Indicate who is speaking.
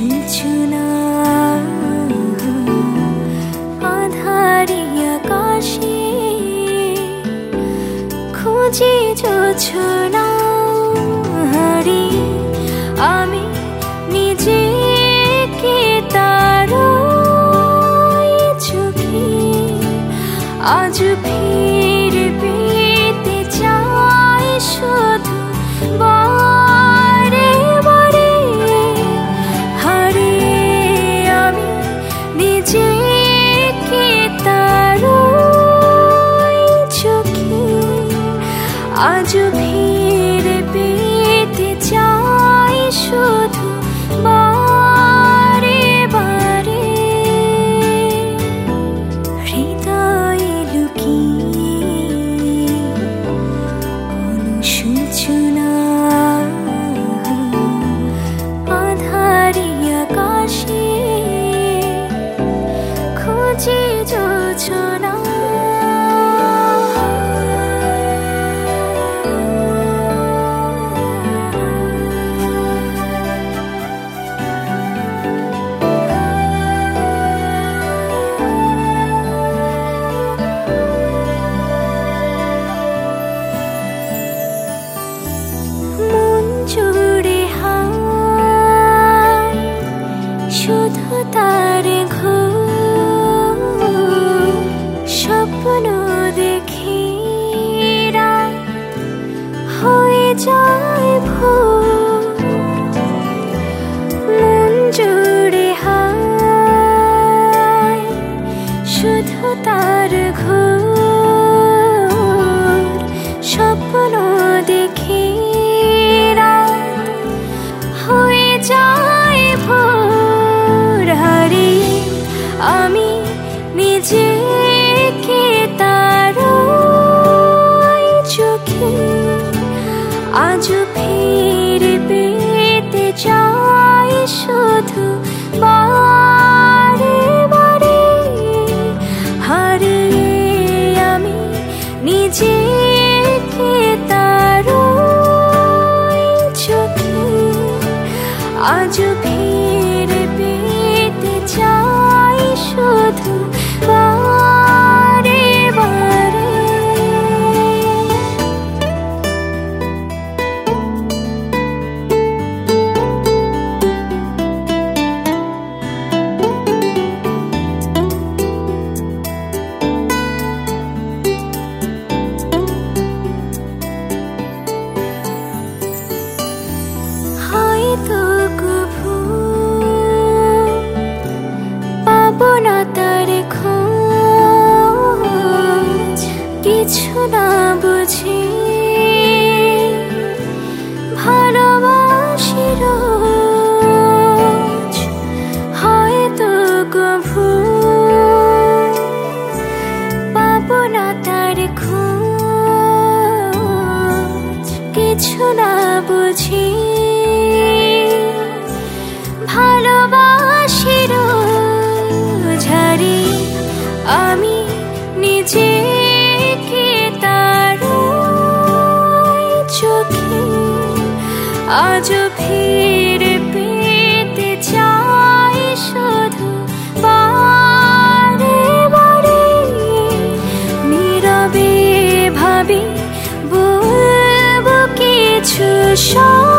Speaker 1: শুনছো না আধারি আকাশে খুঁজে জোছনা হারি আমি নিজেকে তার চোখে আজ ফিরে পেতে চাই শুধু বারে বারে হারে আমি নিজেকে তার চোখে আজ ফিরে পেতে চাই শুধু বারে বারে হৃদয়ে লুকিয়ে অনুশোচনা আধারি আকাশে খুঁজে জোছনা জুড়ে হায় শুধু তার ঘোর স্বপ্ন দেখি রাত হয়ে যায় ভোর মন জুড়ে হায় শুধু তার ঘোর স্বপ্ন দেখি হয়ে যায় ভোর হারে আমি নিজেকে তার চোখে আজ ফিরে পেতে চাই শুধু বারে বারে হারে আমি নিজেকে তার চোখে আজ ফিরে পেতে চাই শুধু বারে বারে হয়তো না তার খোঁজ কিছু না বুঝি ভালোবাসি রোজ হয়তো কভু পাবো না তার খোঁজ কিছু না বুঝি ভালোবাসি রোজ হারি আমি নিজেকে তার চোখে আজ ফিরে পেতে চাই শুধু বারে বারে নীরবে ভাবি বলবো কিছু